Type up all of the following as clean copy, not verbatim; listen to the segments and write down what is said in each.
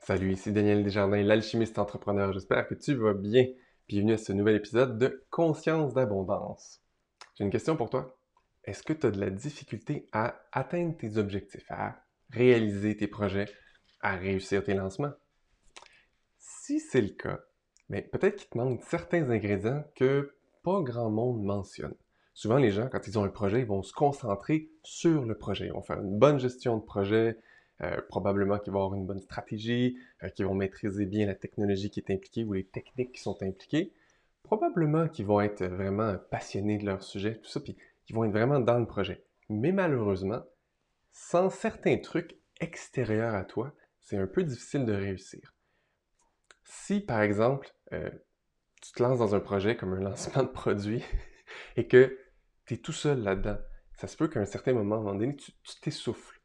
Salut, ici Daniel Desjardins, l'alchimiste entrepreneur. J'espère que tu vas bien. Bienvenue à ce nouvel épisode de Conscience d'abondance. J'ai une question pour toi. Est-ce que tu as de la difficulté à atteindre tes objectifs, à réaliser tes projets, à réussir tes lancements? Si c'est le cas, peut-être qu'il te manque certains ingrédients que pas grand monde mentionne. Souvent, les gens, quand ils ont un projet, ils vont se concentrer sur le projet. Ils vont faire une bonne gestion de projet, probablement qu'ils vont avoir une bonne stratégie, qu'ils vont maîtriser bien la technologie qui est impliquée ou les techniques qui sont impliquées. Probablement qu'ils vont être vraiment passionnés de leur sujet, tout ça, puis qu'ils vont être vraiment dans le projet. Mais malheureusement, sans certains trucs extérieurs à toi, c'est un peu difficile de réussir. Si, par exemple, tu te lances dans un projet comme un lancement de produit et que tu es tout seul là-dedans, ça se peut qu'à un certain moment, à un moment donné, tu t'essouffles,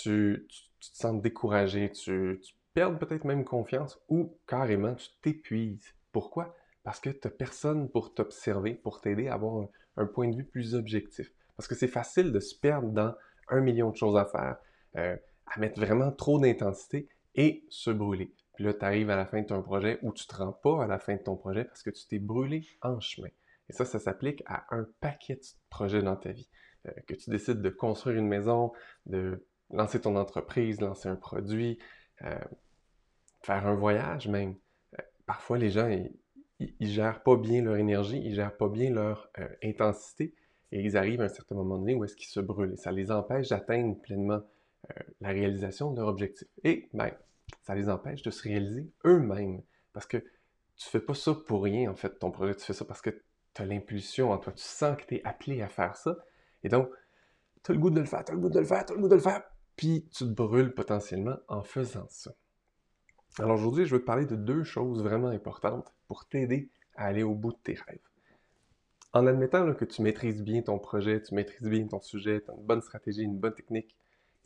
tu te sens découragé, tu perds peut-être même confiance ou carrément tu t'épuises. Pourquoi? Parce que tu n'as personne pour t'observer, pour t'aider à avoir un point de vue plus objectif. Parce que c'est facile de se perdre dans 1 million de choses à faire, à mettre vraiment trop d'intensité et se brûler. Puis là, tu arrives à la fin de ton projet ou tu ne te rends pas à la fin de ton projet parce que tu t'es brûlé en chemin. Et ça s'applique à un paquet de projets dans ta vie. Que tu décides de construire une maison, de lancer ton entreprise, lancer un produit, euh, faire un voyage même. Parfois, les gens, ils gèrent pas bien leur énergie, ils gèrent pas bien leur intensité et ils arrivent à un certain moment donné où est-ce qu'ils se brûlent. Et ça les empêche d'atteindre pleinement la réalisation de leur objectif. Et même, ça les empêche de se réaliser eux-mêmes. Parce que tu fais pas ça pour rien, en fait, ton projet. Tu fais ça parce que tu as l'impulsion en toi. Tu sens que tu es appelé à faire ça. Et donc, tu as le goût de le faire, tu as le goût de le faire, tu as le goût de le faire. Puis, tu te brûles potentiellement en faisant ça. Alors aujourd'hui, je veux te parler de deux choses vraiment importantes pour t'aider à aller au bout de tes rêves. En admettant là, que tu maîtrises bien ton projet, tu maîtrises bien ton sujet, tu as une bonne stratégie, une bonne technique,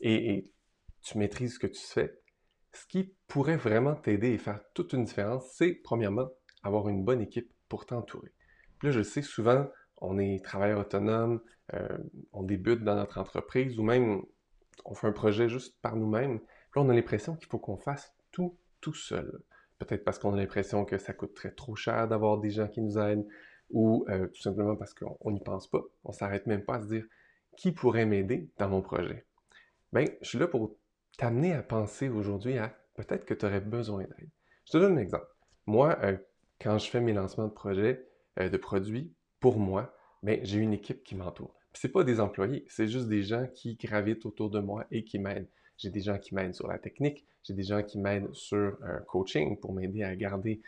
et tu maîtrises ce que tu fais, ce qui pourrait vraiment t'aider et faire toute une différence, c'est premièrement avoir une bonne équipe pour t'entourer. Puis là, je sais, souvent, on est travailleur autonome, euh, on débute dans notre entreprise ou même on fait un projet juste par nous-mêmes. Puis là, on a l'impression qu'il faut qu'on fasse tout seul. Peut-être parce qu'on a l'impression que ça coûterait trop cher d'avoir des gens qui nous aident ou tout simplement parce qu'on n'y pense pas. On s'arrête même pas à se dire qui pourrait m'aider dans mon projet. Bien, je suis là pour t'amener à penser aujourd'hui à peut-être que tu aurais besoin d'aide. Je te donne un exemple. Moi, quand je fais mes lancements de projets, de produits, pour moi, bien, j'ai une équipe qui m'entoure. Ce n'est pas des employés, c'est juste des gens qui gravitent autour de moi et qui m'aident. J'ai des gens qui m'aident sur la technique, j'ai des gens qui m'aident sur un coaching pour m'aider à garder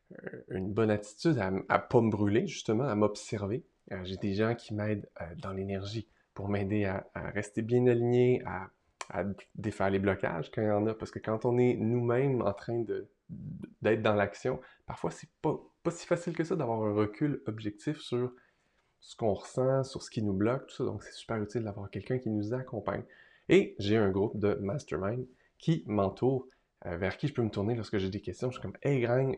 une bonne attitude, à ne pas me brûler, justement, à m'observer. J'ai des gens qui m'aident dans l'énergie pour m'aider à rester bien aligné, à défaire les blocages quand il y en a. Parce que quand on est nous-mêmes en train d'être dans l'action, parfois c'est pas si facile que ça d'avoir un recul objectif sur ce qu'on ressent, sur ce qui nous bloque, tout ça. Donc c'est super utile d'avoir quelqu'un qui nous accompagne. Et j'ai un groupe de mastermind qui m'entoure, vers qui je peux me tourner lorsque j'ai des questions. Je suis comme, hey, gang,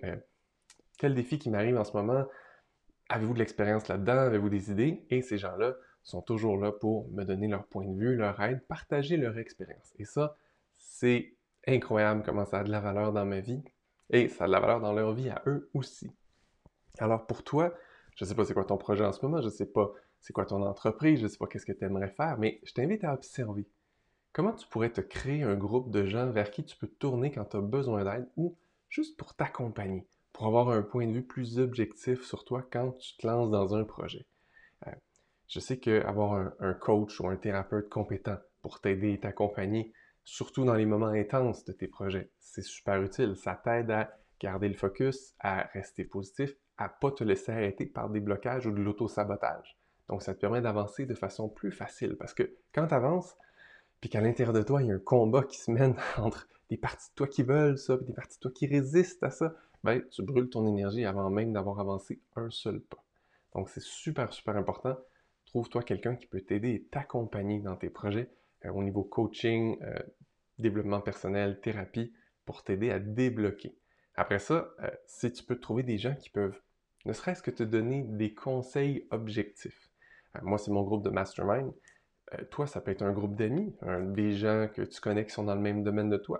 quel défi qui m'arrive en ce moment? Avez-vous de l'expérience là-dedans? Avez-vous des idées? Et ces gens-là sont toujours là pour me donner leur point de vue, leur aide, partager leur expérience. Et ça, c'est incroyable comment ça a de la valeur dans ma vie et ça a de la valeur dans leur vie à eux aussi. Alors pour toi, je ne sais pas c'est quoi ton projet en ce moment, je ne sais pas c'est quoi ton entreprise, je ne sais pas qu'est-ce que tu aimerais faire, mais je t'invite à observer. Comment tu pourrais te créer un groupe de gens vers qui tu peux te tourner quand tu as besoin d'aide ou juste pour t'accompagner, pour avoir un point de vue plus objectif sur toi quand tu te lances dans un projet? Euh, je sais qu'avoir un coach ou un thérapeute compétent pour t'aider et t'accompagner, surtout dans les moments intenses de tes projets, c'est super utile. Ça t'aide à garder le focus, à rester positif, à ne pas te laisser arrêter par des blocages ou de l'auto-sabotage. Donc, ça te permet d'avancer de façon plus facile parce que quand tu avances, puis qu'à l'intérieur de toi, il y a un combat qui se mène entre des parties de toi qui veulent ça, et des parties de toi qui résistent à ça, ben, tu brûles ton énergie avant même d'avoir avancé un seul pas. Donc, c'est super, super important. Trouve-toi quelqu'un qui peut t'aider et t'accompagner dans tes projets au niveau coaching, développement personnel, thérapie, pour t'aider à débloquer. Après ça, si tu peux trouver des gens qui peuvent ne serait-ce que te donner des conseils objectifs. Moi, c'est mon groupe de mastermind. Toi, ça peut être un groupe d'amis, des gens que tu connais qui sont dans le même domaine de toi.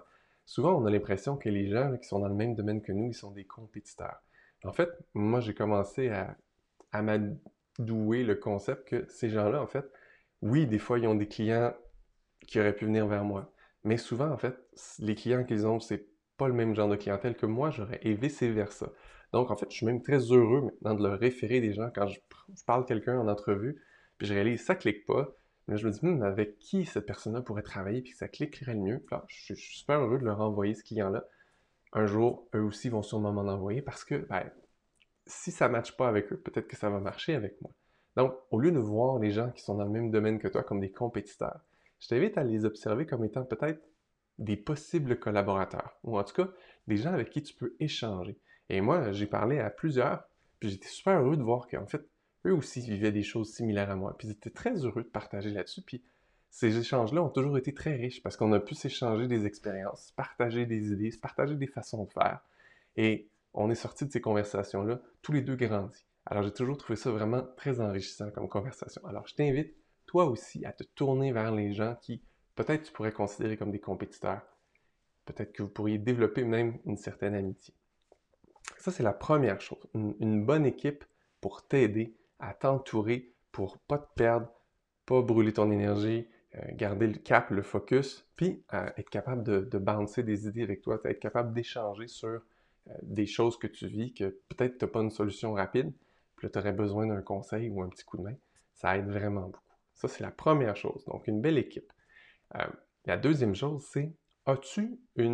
souvent on a l'impression que les gens là, qui sont dans le même domaine que nous, ils sont des compétiteurs. En fait, moi j'ai commencé à m'adouer le concept que ces gens-là, en fait, oui, des fois ils ont des clients qui auraient pu venir vers moi, mais souvent, en fait, les clients qu'ils ont, c'est pas le même genre de clientèle que moi j'aurais, et vice-versa. Donc, en fait, je suis même très heureux maintenant de leur référer des gens quand je parle quelqu'un en entrevue, puis je réalise ça clique pas. Mais je me dis, avec qui cette personne-là pourrait travailler, puis que ça cliquerait le mieux. Puis là, je suis super heureux de leur envoyer ce client-là. Un jour, eux aussi vont sûrement m'en envoyer parce que, ben, si ça ne matche pas avec eux, peut-être que ça va marcher avec moi. Donc, au lieu de voir les gens qui sont dans le même domaine que toi comme des compétiteurs, je t'invite à les observer comme étant peut-être des possibles collaborateurs, ou en tout cas des gens avec qui tu peux échanger. Et moi, j'ai parlé à plusieurs, puis j'étais super heureux de voir qu'en fait, eux aussi vivaient des choses similaires à moi, puis ils étaient très heureux de partager là-dessus, puis ces échanges-là ont toujours été très riches parce qu'on a pu s'échanger des expériences, partager des idées, se partager des façons de faire. Et on est sortis de ces conversations-là, tous les deux grandis. Alors j'ai toujours trouvé ça vraiment très enrichissant comme conversation. Alors je t'invite, toi aussi, à te tourner vers les gens qui, peut-être tu pourrais considérer comme des compétiteurs. Peut-être que vous pourriez développer même une certaine amitié. Ça, c'est la première chose. Une bonne équipe pour t'aider à t'entourer, pour pas te perdre, pas brûler ton énergie, garder le cap, le focus, puis être capable de bouncer des idées avec toi, être capable d'échanger sur des choses que tu vis, que peut-être tu n'as pas une solution rapide, puis là, tu aurais besoin d'un conseil ou un petit coup de main. Ça aide vraiment beaucoup. Ça, c'est la première chose. Donc, une belle équipe. Euh, la deuxième chose, c'est, as-tu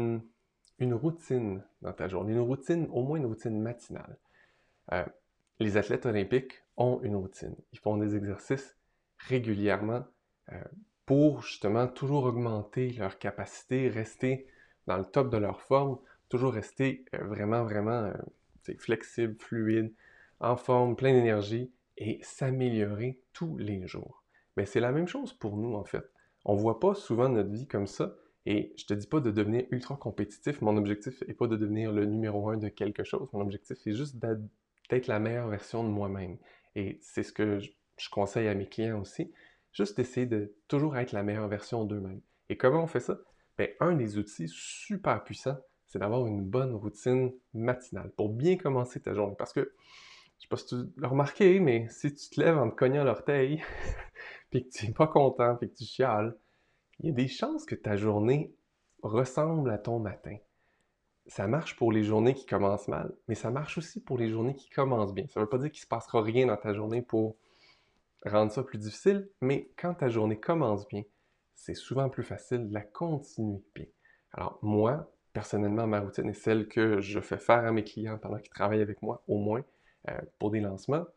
une routine dans ta journée? Une routine, au moins une routine matinale. Euh, les athlètes olympiques ont une routine. Ils font des exercices régulièrement euh, pour justement toujours augmenter leur capacité, rester dans le top de leur forme, toujours rester vraiment flexible, fluide, en forme, plein d'énergie et s'améliorer tous les jours. Mais c'est la même chose pour nous en fait. On ne voit pas souvent notre vie comme ça et je te dis pas de devenir ultra compétitif. Mon objectif n'est pas de devenir le numéro un de quelque chose. Mon objectif c'est juste d'être la meilleure version de moi-même. Et c'est ce que je conseille à mes clients aussi, juste d'essayer de toujours être la meilleure version d'eux-mêmes. Et comment on fait ça? Bien, un des outils super puissants, c'est d'avoir une bonne routine matinale pour bien commencer ta journée. Parce que, je sais pas si tu l'as remarqué, mais si tu te lèves en te cognant l'orteil, puis que tu n'es pas content, puis que tu chiales, il y a des chances que ta journée ressemble à ton matin. Ça marche pour les journées qui commencent mal, mais ça marche aussi pour les journées qui commencent bien. Ça ne veut pas dire qu'il ne se passera rien dans ta journée pour rendre ça plus difficile, mais quand ta journée commence bien, c'est souvent plus facile de la continuer bien. Alors moi, personnellement, ma routine est celle que je fais faire à mes clients pendant qu'ils travaillent avec moi, au moins, pour des lancements.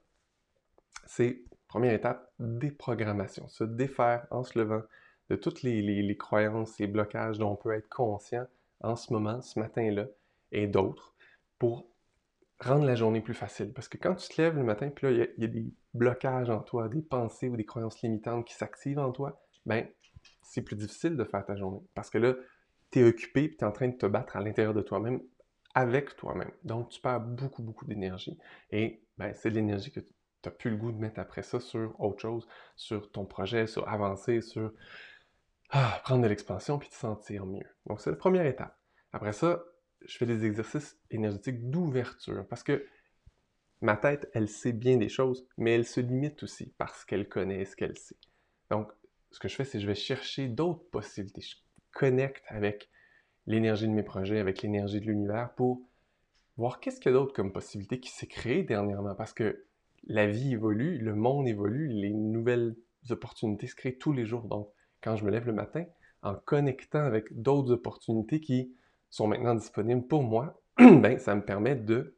C'est, première étape, déprogrammation, se défaire en se levant de toutes les croyances, les blocages dont on peut être conscient en ce moment, ce matin-là, et d'autres, pour rendre la journée plus facile. Parce que quand tu te lèves le matin, puis là, il y a des blocages en toi, des pensées ou des croyances limitantes qui s'activent en toi, ben c'est plus difficile de faire ta journée. Parce que là, tu es occupé, puis tu es en train de te battre à l'intérieur de toi-même, avec toi-même. Donc, tu perds beaucoup d'énergie. Et ben, c'est de l'énergie que tu n'as plus le goût de mettre après ça sur autre chose, sur ton projet, sur avancer, sur prendre de l'expansion, puis te sentir mieux. Donc, c'est la première étape. Après ça, je fais des exercices énergétiques d'ouverture parce que ma tête, elle sait bien des choses, mais elle se limite aussi parce qu'elle connaît ce qu'elle sait. Donc, ce que je fais, c'est que je vais chercher d'autres possibilités. Je connecte avec l'énergie de mes projets, avec l'énergie de l'univers pour voir qu'est-ce qu'il y a d'autre comme possibilité qui s'est créé dernièrement parce que la vie évolue, le monde évolue, les nouvelles opportunités se créent tous les jours. Donc, quand je me lève le matin, en connectant avec d'autres opportunités qui sont maintenant disponibles pour moi, ben, ça me permet de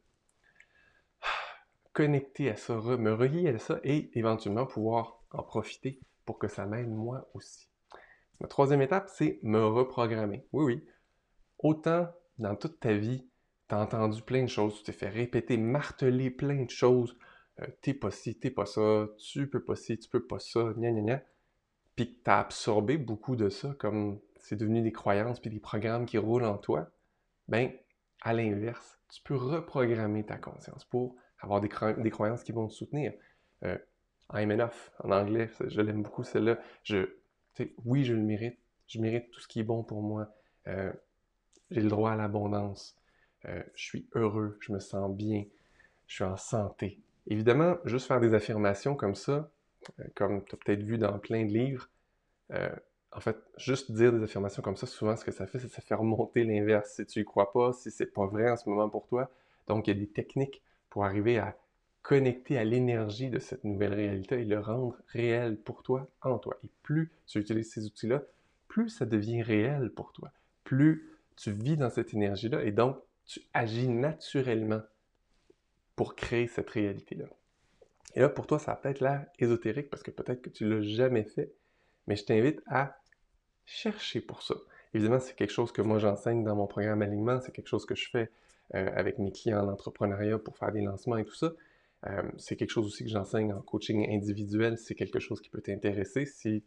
connecter à ça, me relier à ça et éventuellement pouvoir en profiter pour que ça m'aide moi aussi. La troisième étape, c'est me reprogrammer. Oui, oui. Autant dans toute ta vie, tu as entendu plein de choses, tu t'es fait répéter, marteler plein de choses. T'es pas ci, t'es pas ça, tu peux pas ci, tu peux pas ça, gna gna gna. Puis que tu as absorbé beaucoup de ça, comme c'est devenu des croyances puis des programmes qui roulent en toi. Ben, à l'inverse, tu peux reprogrammer ta conscience pour avoir des croyances qui vont te soutenir. Euh, I'm enough, en anglais, je l'aime beaucoup celle-là. Oui, je le mérite. Je mérite tout ce qui est bon pour moi. Euh, j'ai le droit à l'abondance, je suis heureux, je me sens bien, je suis en santé. Évidemment, juste faire des affirmations comme ça, comme tu as peut-être vu dans plein de livres, euh, en fait, juste dire des affirmations comme ça, souvent ce que ça fait, c'est que ça fait remonter l'inverse. Si tu y crois pas, si c'est pas vrai en ce moment pour toi. Donc, il y a des techniques pour arriver à connecter à l'énergie de cette nouvelle réalité et le rendre réel pour toi, en toi. Et plus tu utilises ces outils-là, plus ça devient réel pour toi. Plus tu vis dans cette énergie-là et donc tu agis naturellement pour créer cette réalité-là. Et là, pour toi, ça a peut-être l'air ésotérique parce que peut-être que tu l'as jamais fait, mais je t'invite à chercher pour ça. Évidemment, c'est quelque chose que moi j'enseigne dans mon programme Alignement, c'est quelque chose que je fais avec mes clients en entrepreneuriat pour faire des lancements et tout ça. C'est quelque chose aussi que j'enseigne en coaching individuel, c'est quelque chose qui peut t'intéresser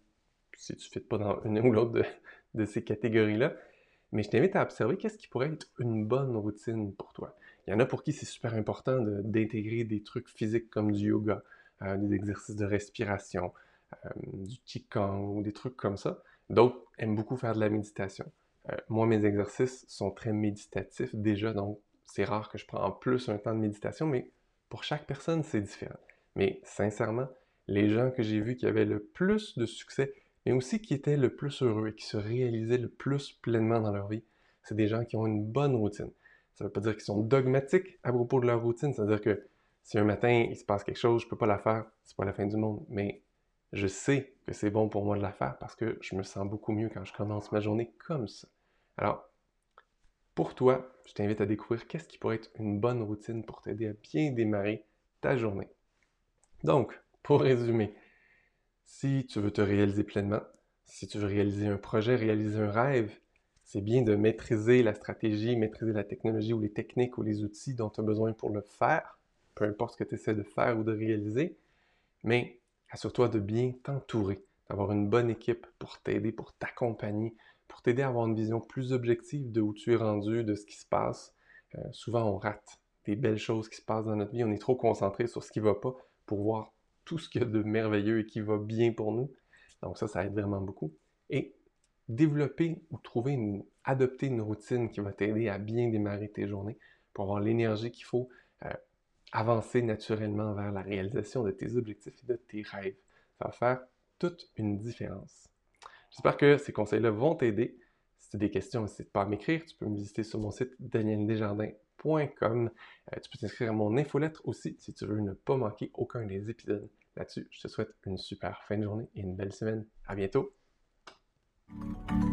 si tu ne fais pas dans une ou l'autre de ces catégories-là. Mais je t'invite à observer qu'est-ce qui pourrait être une bonne routine pour toi. Il y en a pour qui c'est super important d'intégrer des trucs physiques comme du yoga, des exercices de respiration, du qigong ou des trucs comme ça. D'autres aiment beaucoup faire de la méditation. Moi, mes exercices sont très méditatifs déjà, donc c'est rare que je prends en plus un temps de méditation, mais pour chaque personne, c'est différent. Mais sincèrement, les gens que j'ai vus qui avaient le plus de succès, mais aussi qui étaient le plus heureux et qui se réalisaient le plus pleinement dans leur vie, c'est des gens qui ont une bonne routine. Ça ne veut pas dire qu'ils sont dogmatiques à propos de leur routine, c'est-à-dire que si un matin il se passe quelque chose, je ne peux pas la faire, c'est pas la fin du monde, mais je sais que c'est bon pour moi de la faire parce que je me sens beaucoup mieux quand je commence ma journée comme ça. Alors, pour toi, je t'invite à découvrir qu'est-ce qui pourrait être une bonne routine pour t'aider à bien démarrer ta journée. Donc, pour résumer, si tu veux te réaliser pleinement, si tu veux réaliser un projet, réaliser un rêve, c'est bien de maîtriser la stratégie, maîtriser la technologie ou les techniques ou les outils dont tu as besoin pour le faire, peu importe ce que tu essaies de faire ou de réaliser, mais assure-toi de bien t'entourer, d'avoir une bonne équipe pour t'aider, pour t'accompagner, pour t'aider à avoir une vision plus objective de où tu es rendu, de ce qui se passe. Souvent, on rate des belles choses qui se passent dans notre vie. On est trop concentré sur ce qui ne va pas pour voir tout ce qu'il y a de merveilleux et qui va bien pour nous. Donc ça aide vraiment beaucoup. Et développer ou adopter une routine qui va t'aider à bien démarrer tes journées pour avoir l'énergie qu'il faut avancer naturellement vers la réalisation de tes objectifs et de tes rêves. Ça va faire toute une différence. J'espère que ces conseils-là vont t'aider. Si tu as des questions, n'hésite pas à m'écrire. Tu peux me visiter sur mon site danieldesjardins.com. Tu peux t'inscrire à mon infolettre aussi si tu veux ne pas manquer aucun des épisodes. Là-dessus, je te souhaite une super fin de journée et une belle semaine. À bientôt!